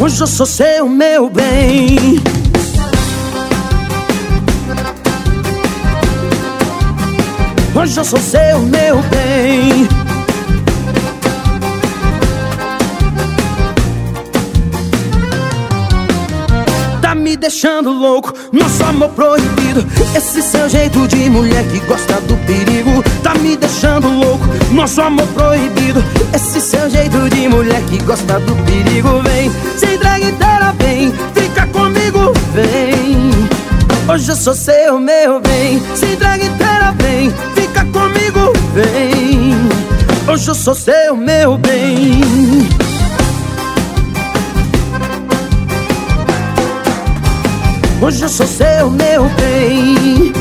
Hoje eu sou seu, meu bem. Hoje eu sou seu, meu bem. Tá me deixando louco, nosso amor proibido. Esse seu jeito de mulher que gosta do perigo. Tá me deixando louco, nosso amor proibido. Esse seu jeito de mulher que gosta do perigo. Vem, se entrega inteira, vem, fica comigo, vem. Hoje eu sou seu, meu bem. Se entrega inteira, vem, fica comigo, vem. Hoje eu sou seu, meu bem. Hoje eu sou seu, meu bem.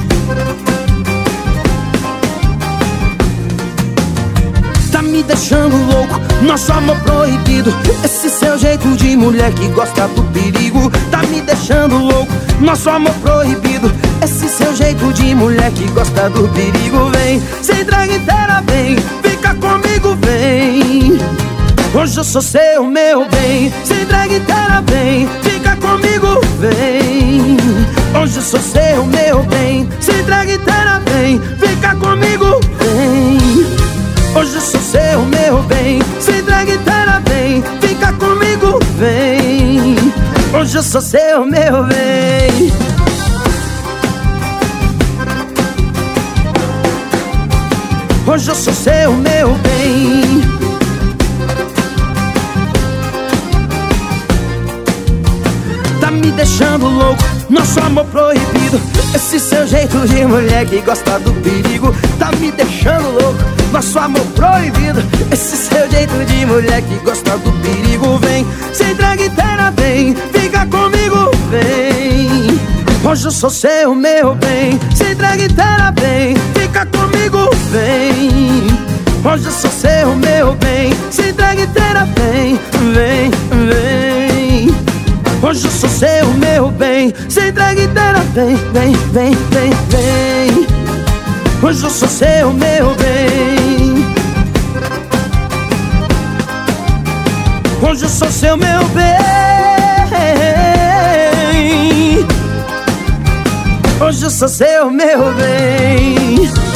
Tá me deixando louco, nosso amor proibido. Esse seu jeito de mulher que gosta do perigo. Tá me deixando louco, nosso amor proibido. Esse seu jeito de mulher que gosta do perigo. Vem, se entrega inteira, vem, fica comigo, vem. Hoje eu sou seu, meu bem. Se entrega inteira, vem, fica comigo, vem. Hoje eu sou seu, meu bem. Se entrega inteira, vem, fica comigo, vem. Hoje eu sou seu, meu bem. Se entrega inteira, vem, fica comigo, vem. Hoje eu sou seu, meu bem. Hoje eu sou seu, meu bem. Tá me deixando louco, nosso amor proibido. Esse seu jeito de mulher que gosta do perigo. Tá me deixando louco, nosso amor proibido. Esse seu jeito de mulher que gosta do perigo. Vem, se entrega inteira, vem, fica comigo, vem. Hoje eu sou seu, meu bem. Se entrega inteira, vem, fica comigo, vem. Hoje eu sou seu, meu bem. Se entrega inteira, vem, vem, vem. Hoje eu sou seu, meu bem. Se entrega inteira, vem, vem, vem, vem, vem. Hoje eu sou seu, meu bem. Hoje eu sou seu, meu bem. Hoje eu sou seu, meu bem.